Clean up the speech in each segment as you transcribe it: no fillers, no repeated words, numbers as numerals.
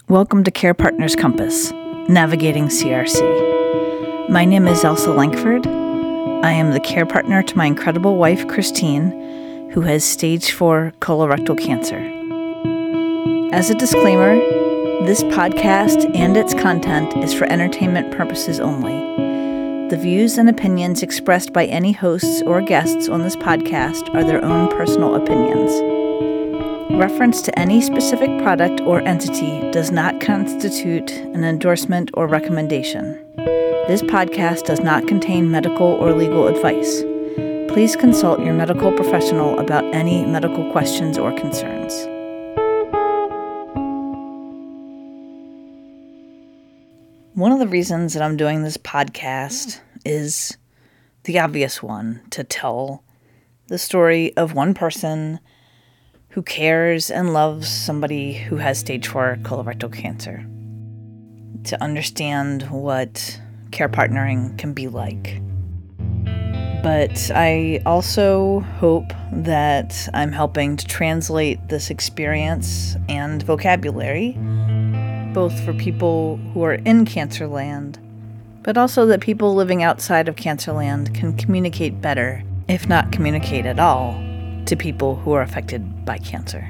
Welcome to Care Partners Compass, Navigating CRC. My name is Elsa Lankford. I am the care partner to my incredible wife, Christine, who has stage 4 colorectal cancer. As a disclaimer, this podcast and its content is for entertainment purposes only. The views and opinions expressed by any hosts or guests on this podcast are their own personal opinions. Reference to any specific product or entity does not constitute an endorsement or recommendation. This podcast does not contain medical or legal advice. Please consult your medical professional about any medical questions or concerns. One of the reasons that I'm doing this podcast is the obvious one, to tell the story of one person who cares and loves somebody who has stage 4 colorectal cancer. To understand what care partnering can be like. But I also hope that I'm helping to translate this experience and vocabulary, both for people who are in Cancerland, but also that people living outside of Cancerland can communicate better, if not communicate at all, to people who are affected by cancer.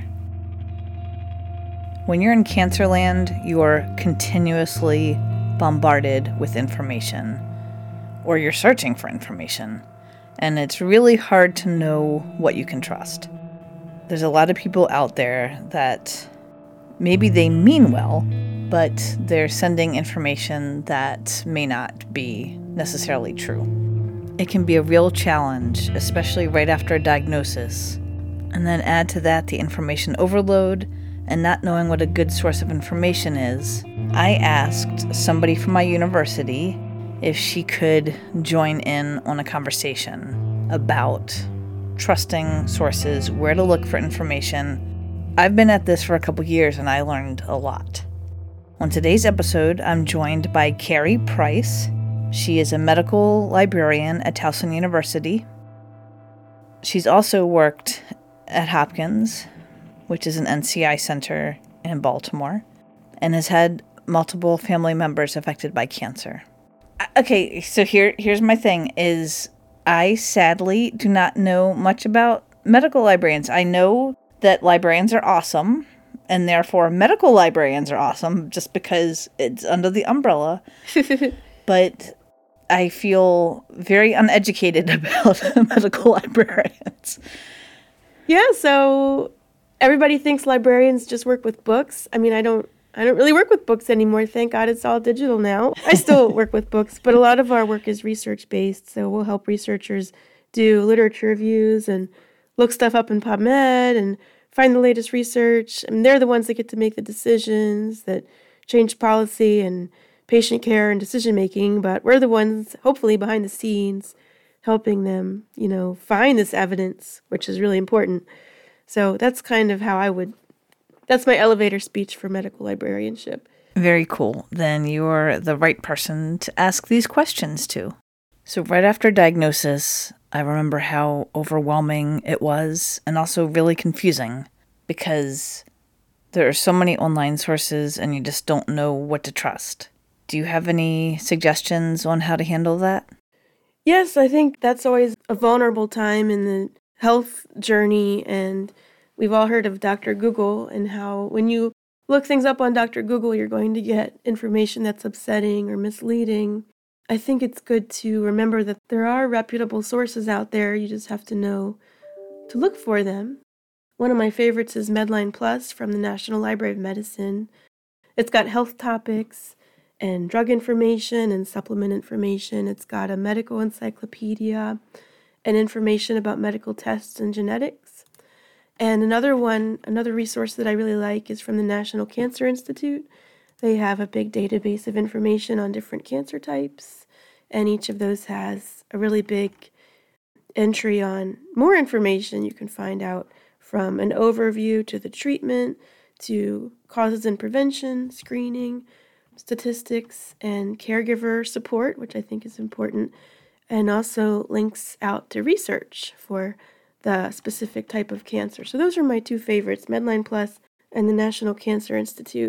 When you're in Cancerland, you're continuously bombarded with information, or you're searching for information, and it's really hard to know what you can trust. There's a lot of people out there that maybe they mean well, but they're sending information that may not be necessarily true. It can be a real challenge, especially right after a diagnosis. And then add to that the information overload and not knowing what a good source of information is. I asked somebody from my university if she could join in on a conversation about trusting sources, where to look for information. I've been at this for a couple years and I learned a lot. On today's episode, I'm joined by Carrie Price. She is a medical librarian at Towson University. She's also worked at Hopkins, which is an NCI center in Baltimore, and has had multiple family members affected by cancer. Okay, so here's my thing, is I sadly do not know much about medical librarians. I know that librarians are awesome, and therefore medical librarians are awesome just because it's under the umbrella. But I feel very uneducated about medical librarians. Yeah, so everybody thinks librarians just work with books. I mean, I don't really work with books anymore. Thank God it's all digital now. I still work with books, but a lot of our work is research-based, so we'll help researchers do literature reviews and look stuff up in PubMed and find the latest research. I mean, they're the ones that get to make the decisions that change policy and patient care and decision-making, but we're the ones, hopefully, behind the scenes, helping them, find this evidence, which is really important. So that's kind of that's my elevator speech for medical librarianship. Very cool. Then you're the right person to ask these questions to. So right after diagnosis, I remember how overwhelming it was and also really confusing because there are so many online sources and you just don't know what to trust. Do you have any suggestions on how to handle that? Yes, I think that's always a vulnerable time in the health journey, and we've all heard of Dr. Google and how when you look things up on Dr. Google, you're going to get information that's upsetting or misleading. I think it's good to remember that there are reputable sources out there. You just have to know to look for them. One of my favorites is Medline Plus from the National Library of Medicine. It's got health topics and drug information and supplement information. It's got a medical encyclopedia and information about medical tests and genetics. And another resource that I really like is from the National Cancer Institute. They have a big database of information on different cancer types, and each of those has a really big entry on more information you can find out, from an overview to the treatment, to causes and prevention, screening, statistics, and caregiver support, which I think is important, and also links out to research for the specific type of cancer. So those are my two favorites, Medline Plus and the National Cancer Institute.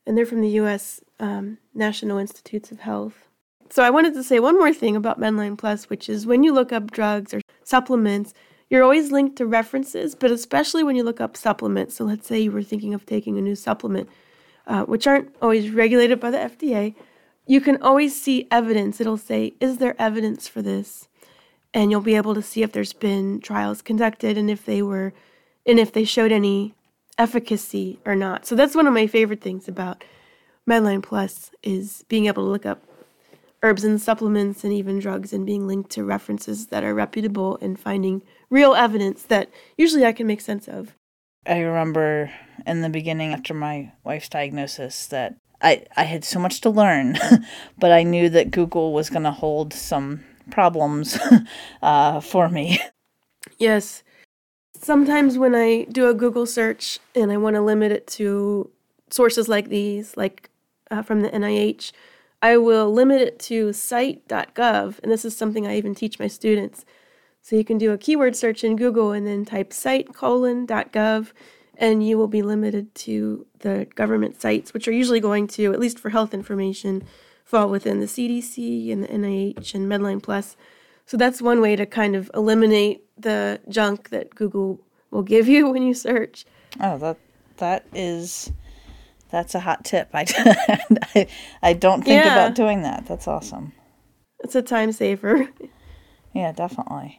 and they're from the U.S. National Institutes of Health. So I wanted to say one more thing about Medline Plus, which is when you look up drugs or supplements, you're always linked to references, but especially when you look up supplements. So let's say you were thinking of taking a new supplement, which aren't always regulated by the FDA. You can always see evidence. It'll say, is there evidence for this? And you'll be able to see if there's been trials conducted and if they showed any efficacy or not. So that's one of my favorite things about Medline Plus is being able to look up herbs and supplements and even drugs and being linked to references that are reputable and finding real evidence that usually I can make sense of. I remember in the beginning after my wife's diagnosis that I had so much to learn, but I knew that Google was going to hold some problems for me. Yes. Sometimes when I do a Google search and I want to limit it to sources like these, like from the NIH, I will limit it to cite.gov, and this is something I even teach my students. So you can do a keyword search in Google and then type cite:.gov, and you will be limited to the government sites, which are usually going to, at least for health information, fall within the CDC and the NIH and Medline Plus. So that's one way to kind of eliminate the junk that Google will give you when you search. Oh, that's a hot tip. I don't think about doing that. That's awesome. It's a time saver. Yeah, definitely.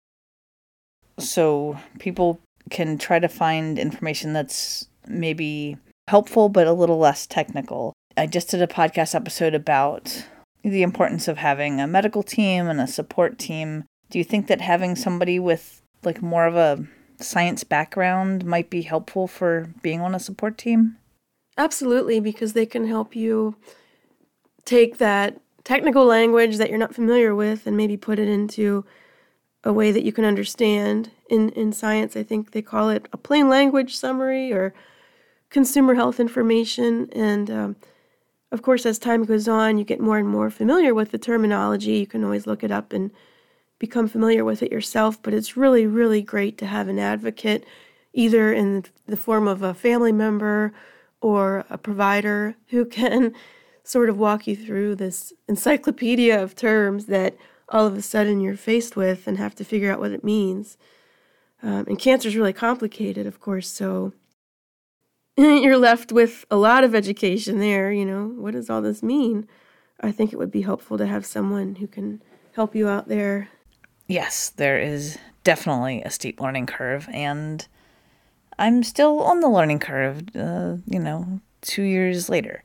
So people can try to find information that's maybe helpful but a little less technical. I just did a podcast episode about the importance of having a medical team and a support team. Do you think that having somebody with like more of a science background might be helpful for being on a support team? Absolutely, because they can help you take that technical language that you're not familiar with and maybe put it into a way that you can understand. In science, I think they call it a plain language summary or consumer health information. And of course, as time goes on, you get more and more familiar with the terminology. You can always look it up and become familiar with it yourself. But it's really, really great to have an advocate, either in the form of a family member or a provider who can sort of walk you through this encyclopedia of terms that all of a sudden you're faced with and have to figure out what it means. And cancer is really complicated, of course, so you're left with a lot of education there. What does all this mean? I think it would be helpful to have someone who can help you out there. Yes, there is definitely a steep learning curve, and I'm still on the learning curve, 2 years later.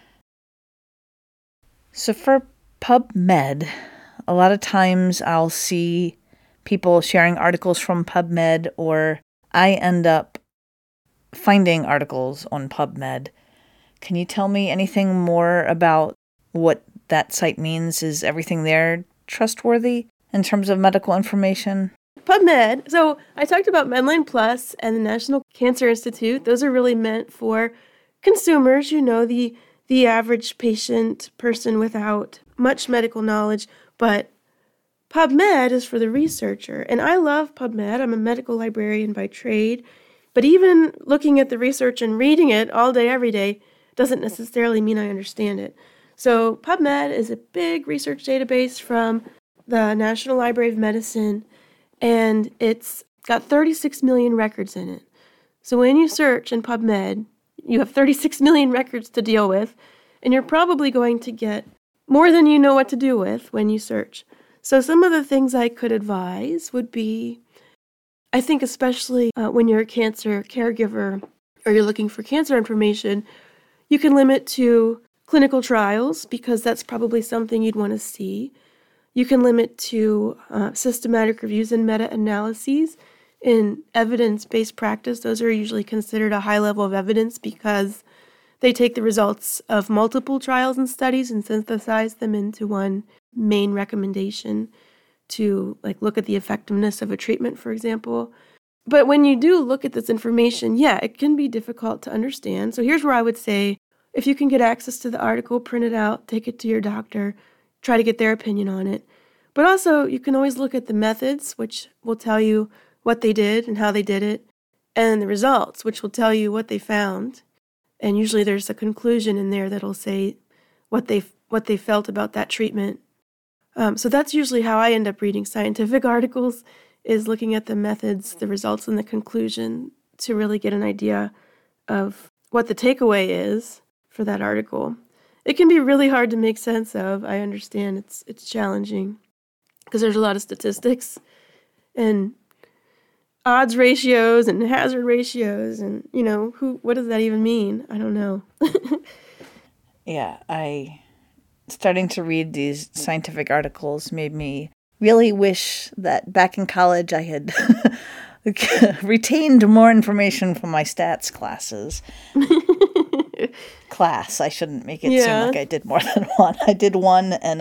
So for PubMed, a lot of times I'll see people sharing articles from PubMed, or I end up finding articles on PubMed. Can you tell me anything more about what that site means? Is everything there trustworthy in terms of medical information? PubMed. So I talked about Medline Plus and the National Cancer Institute. Those are really meant for consumers, the average person without much medical knowledge. But PubMed is for the researcher. And I love PubMed. I'm a medical librarian by trade. But even looking at the research and reading it all day, every day, doesn't necessarily mean I understand it. So PubMed is a big research database from the National Library of Medicine, and it's got 36 million records in it. So when you search in PubMed, you have 36 million records to deal with, and you're probably going to get more than you know what to do with when you search. So some of the things I could advise would be, I think especially when you're a cancer caregiver or you're looking for cancer information, you can limit to clinical trials because that's probably something you'd want to see. You can limit to systematic reviews and meta-analyses in evidence-based practice. Those are usually considered a high level of evidence because they take the results of multiple trials and studies and synthesize them into one main recommendation to look at the effectiveness of a treatment, for example. But when you do look at this information, it can be difficult to understand. So here's where I would say, if you can get access to the article, print it out, take it to your doctor, try to get their opinion on it. But also, you can always look at the methods, which will tell you what they did and how they did it, and the results, which will tell you what they found. And usually there's a conclusion in there that'll say what they felt about that treatment. So that's usually how I end up reading scientific articles, is looking at the methods, the results, and the conclusion to really get an idea of what the takeaway is for that article. It can be really hard to make sense of. I understand it's challenging because there's a lot of statistics and odds ratios and hazard ratios, and what does that even mean? I don't know. Yeah, starting to read these scientific articles made me really wish that back in college I had retained more information from my stats classes. I shouldn't make it seem like I did more than one. I did one, and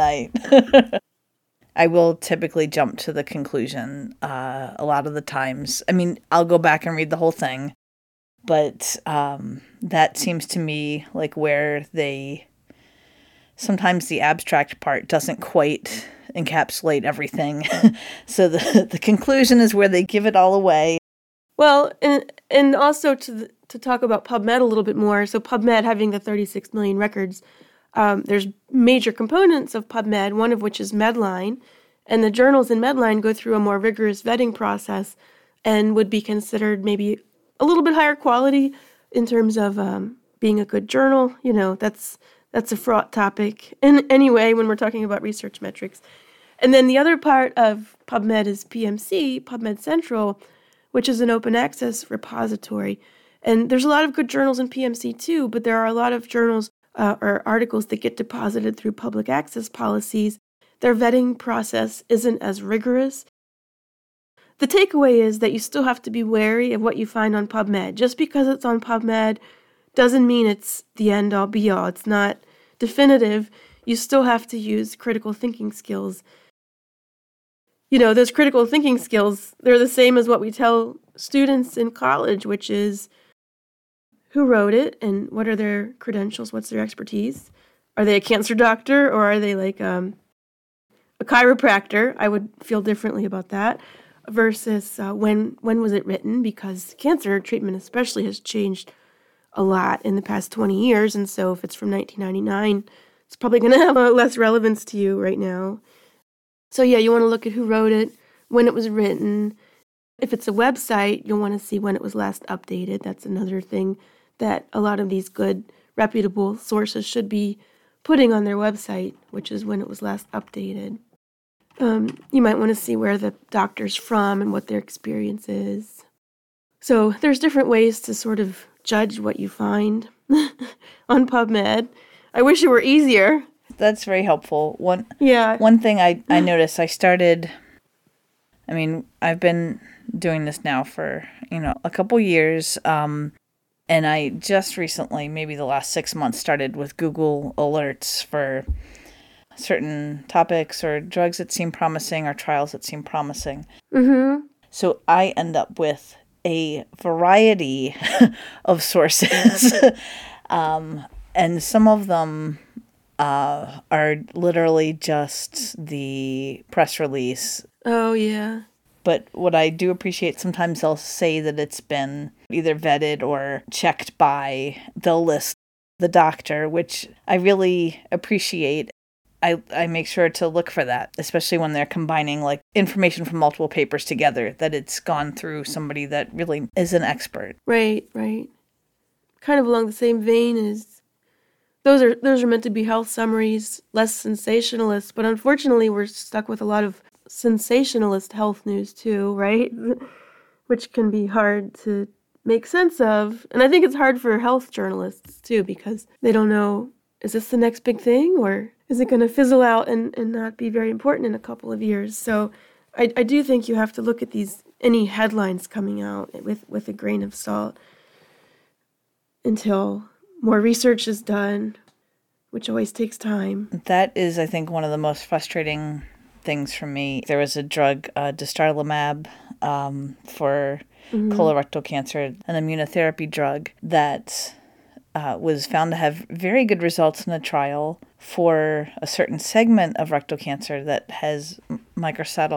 I will typically jump to the conclusion a lot of the times. I mean, I'll go back and read the whole thing, but that seems to me like where sometimes the abstract part doesn't quite encapsulate everything. So the conclusion is where they give it all away. Well, and also to talk about PubMed a little bit more. So PubMed having the 36 million records, there's major components of PubMed, one of which is Medline. And the journals in Medline go through a more rigorous vetting process and would be considered maybe a little bit higher quality in terms of being a good journal. That's a fraught topic. And anyway, when we're talking about research metrics. And then the other part of PubMed is PMC, PubMed Central, which is an open access repository. And there's a lot of good journals in PMC too, but there are a lot of journals or articles that get deposited through public access policies. Their vetting process isn't as rigorous. The takeaway is that you still have to be wary of what you find on PubMed. Just because it's on PubMed doesn't mean it's the end-all be-all. It's not definitive. You still have to use critical thinking skills. Those critical thinking skills, they're the same as what we tell students in college, which is who wrote it and what are their credentials, what's their expertise. Are they a cancer doctor or are they like a chiropractor? I would feel differently about that versus when was it written, because cancer treatment especially has changed a lot in the past 20 years. And so if it's from 1999, it's probably going to have less relevance to you right now. So yeah, you want to look at who wrote it, when it was written. If it's a website, you'll want to see when it was last updated. That's another thing that a lot of these good, reputable sources should be putting on their website, which is when it was last updated. You might want to see where the doctor's from and what their experience is. So there's different ways to sort of judge what you find on PubMed. I wish it were easier. That's very helpful. One thing I noticed, I've been doing this now for, a couple years, and I just recently, maybe the last 6 months, started with Google Alerts for certain topics or drugs that seem promising or trials that seem promising. Mm-hmm. So I end up with a variety of sources, and some of them are literally just the press release. Oh, yeah. But what I do appreciate, sometimes they'll say that it's been either vetted or checked by, they'll list the doctor, which I really appreciate. I make sure to look for that, especially when they're combining like information from multiple papers together, that it's gone through somebody that really is an expert. Right. Kind of along the same vein as those are meant to be health summaries, less sensationalist, but unfortunately we're stuck with a lot of sensationalist health news too, right? Which can be hard to make sense of. And I think it's hard for health journalists too, because they don't know, is this the next big thing, or is it going to fizzle out and not be very important in a couple of years? So I do think you have to look at any headlines coming out with a grain of salt until more research is done, which always takes time. That is, I think, one of the most frustrating things for me. There was a drug, dostarlimab, for colorectal cancer, an immunotherapy drug that was found to have very good results in a trial for a certain segment of rectal cancer that has microsatellite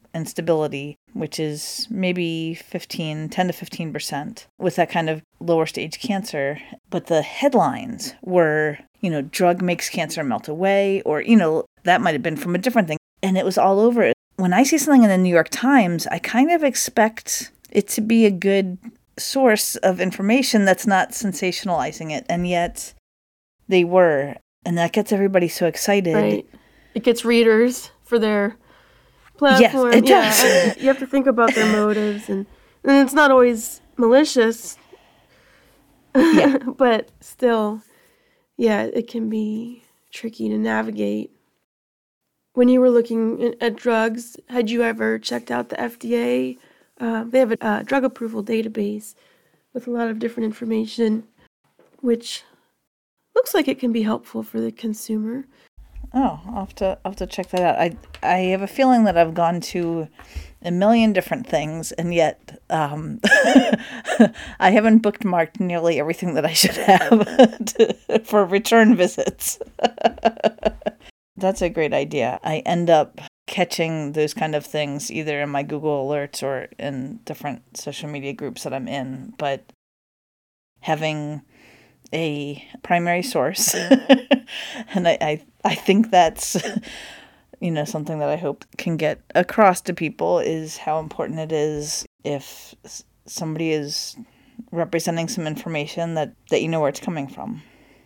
instability, which is maybe 10 to 15% with that kind of lower stage cancer. But the headlines were, drug makes cancer melt away, or, that might have been from a different thing. And it was all over it. When I see something in the New York Times, I kind of expect it to be a good source of information that's not sensationalizing it. And yet they were. And that gets everybody so excited. Right. It gets readers for their platform. Yes, it does. You have to think about their motives. And it's not always malicious. Yeah. But still, it can be tricky to navigate. When you were looking at drugs, had you ever checked out the FDA? They have a drug approval database with a lot of different information, which looks like it can be helpful for the consumer. Oh, I'll have to check that out. I have a feeling that I've gone to a million different things, and yet I haven't bookmarked nearly everything that I should have for return visits. That's a great idea. I end up catching those kind of things either in my Google Alerts or in different social media groups that I'm in, but having a primary source and I think that's something that I hope can get across to people is how important it is if somebody is representing some information that you know where it's coming from.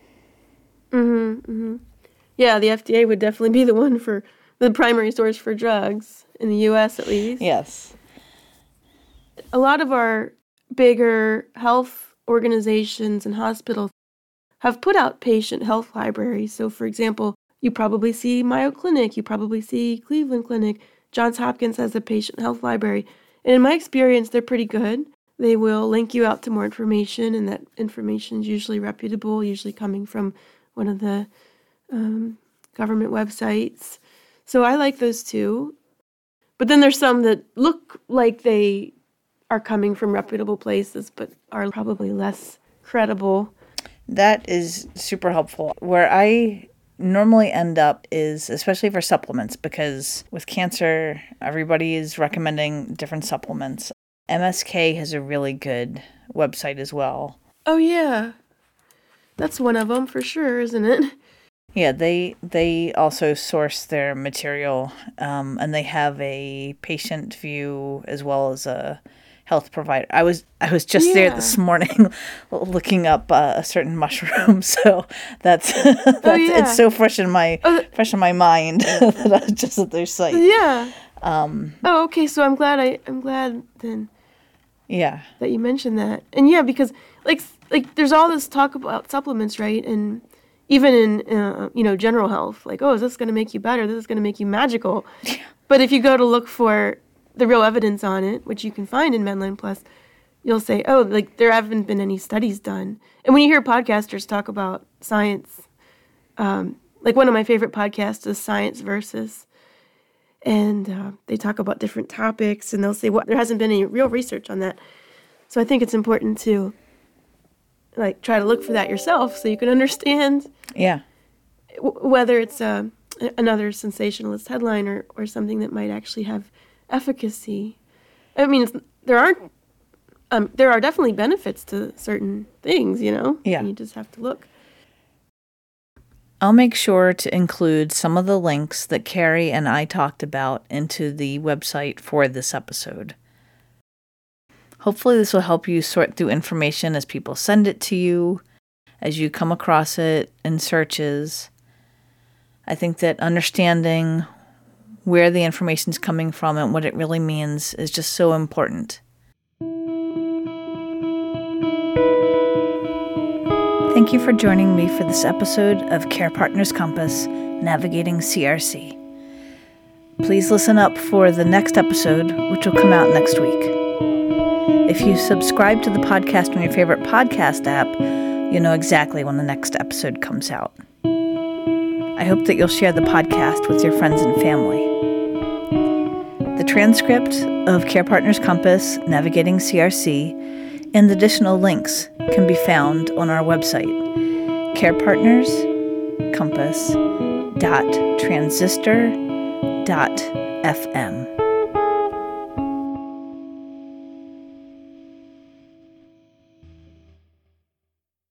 Yeah, the FDA would definitely be the one for the primary source for drugs in the US at least. Yes. A lot of our bigger health organizations and hospitals have put out patient health libraries. So, for example, you probably see Mayo Clinic, you probably see Cleveland Clinic. Johns Hopkins has a patient health library. And in my experience, they're pretty good. They will link you out to more information, and that information is usually reputable, usually coming from one of the government websites. So I like those too. But then there's some that look like they are coming from reputable places, but are probably less credible. That is super helpful. Where I normally end up is, especially for supplements, because with cancer, everybody is recommending different supplements. MSK has a really good website as well. Oh, yeah. That's one of them for sure, isn't it? Yeah, they also source their material, and they have a patient view as well as a health provider. I was just there this morning looking up a certain mushroom, so that's it's so fresh in my mind that I was just at their site. Yeah. Okay. So I'm glad then. Yeah. That you mentioned that, and because like there's all this talk about supplements, right? And even in general health, like, oh, is this going to make you better? This is going to make you magical. Yeah. But if you go to look for the real evidence on it, which you can find in Medline Plus, you'll say, oh, like there haven't been any studies done. And when you hear podcasters talk about science, like one of my favorite podcasts is Science Versus, and they talk about different topics, and they'll say, well, there hasn't been any real research on that. So I think it's important to try to look for that yourself so you can understand whether it's another sensationalist headline or something that might actually have efficacy. I mean, there are definitely benefits to certain things, Yeah. And you just have to look. I'll make sure to include some of the links that Carrie and I talked about into the website for this episode. Hopefully this will help you sort through information as people send it to you, as you come across it in searches. I think that understanding where the information is coming from and what it really means is just so important. Thank you for joining me for this episode of Care Partners Compass, Navigating CRC. Please listen up for the next episode, which will come out next week. If you subscribe to the podcast on your favorite podcast app, you know exactly when the next episode comes out. I hope that you'll share the podcast with your friends and family. The transcript of Care Partners Compass, Navigating CRC, and additional links can be found on our website, carepartnerscompass.transistor.fm.